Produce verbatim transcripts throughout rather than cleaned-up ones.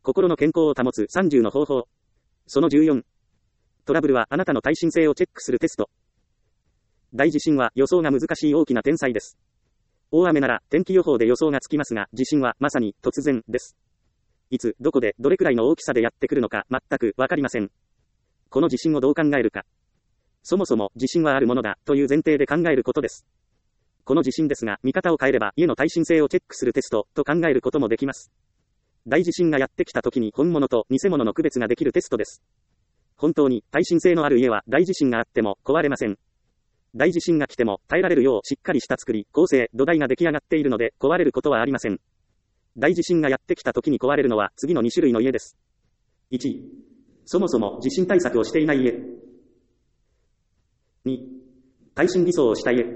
心の健康を保つさんじゅうの方法。そのじゅうよん。トラブルはあなたの耐震性をチェックするテスト。大地震は予想が難しい大きな天災です。大雨なら天気予報で予想がつきますが、地震はまさに突然です。いつ、どこで、どれくらいの大きさでやってくるのか全くわかりません。この地震をどう考えるか。そもそも地震はあるものだという前提で考えることです。この地震ですが、見方を変えれば家の耐震性をチェックするテストと考えることもできます。大地震がやってきた時に本物と偽物の区別ができるテストです。本当に耐震性のある家は大地震があっても壊れません。大地震が来ても耐えられるようしっかりした作り、構成、土台が出来上がっているので壊れることはありません。大地震がやってきた時に壊れるのは次のに種類の家です。いち. そもそも地震対策をしていない家。に. 耐震偽装をした家。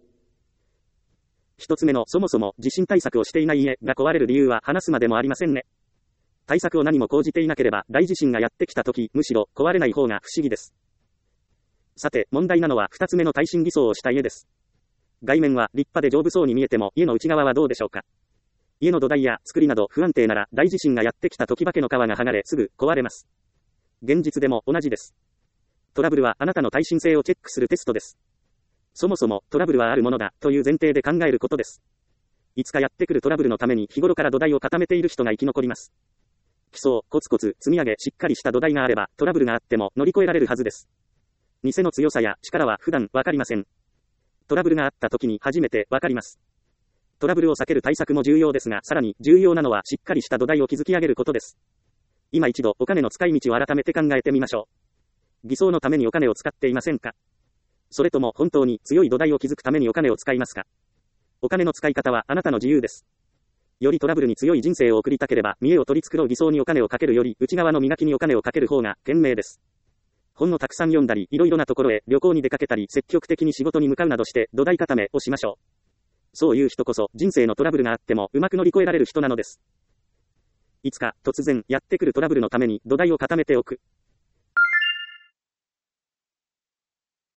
一つ目のそもそも地震対策をしていない家が壊れる理由は話すまでもありませんね。対策を何も講じていなければ大地震がやってきた時、むしろ壊れない方が不思議です。さて、問題なのは二つ目の耐震偽装をした家です。外面は立派で丈夫そうに見えても家の内側はどうでしょうか。家の土台や作りなど不安定なら大地震がやってきた時化けの皮が剥がれすぐ壊れます。現実でも同じです。トラブルはあなたの耐震性をチェックするテストです。そもそもトラブルはあるものだという前提で考えることです。いつかやってくるトラブルのために日頃から土台を固めている人が生き残ります。基礎をコツコツ積み上げしっかりした土台があればトラブルがあっても乗り越えられるはずです。偽の強さや力は普段わかりません。トラブルがあった時に初めてわかります。トラブルを避ける対策も重要ですが、さらに重要なのはしっかりした土台を築き上げることです。今一度お金の使い道を改めて考えてみましょう。偽装のためにお金を使っていませんか？それとも本当に強い土台を築くためにお金を使いますか？お金の使い方はあなたの自由です。よりトラブルに強い人生を送りたければ、見栄を取り繕う偽装にお金をかけるより、内側の磨きにお金をかける方が賢明です。本をたくさん読んだり、いろいろなところへ旅行に出かけたり、積極的に仕事に向かうなどして土台固めをしましょう。そういう人こそ人生のトラブルがあってもうまく乗り越えられる人なのです。いつか突然やってくるトラブルのために土台を固めておく。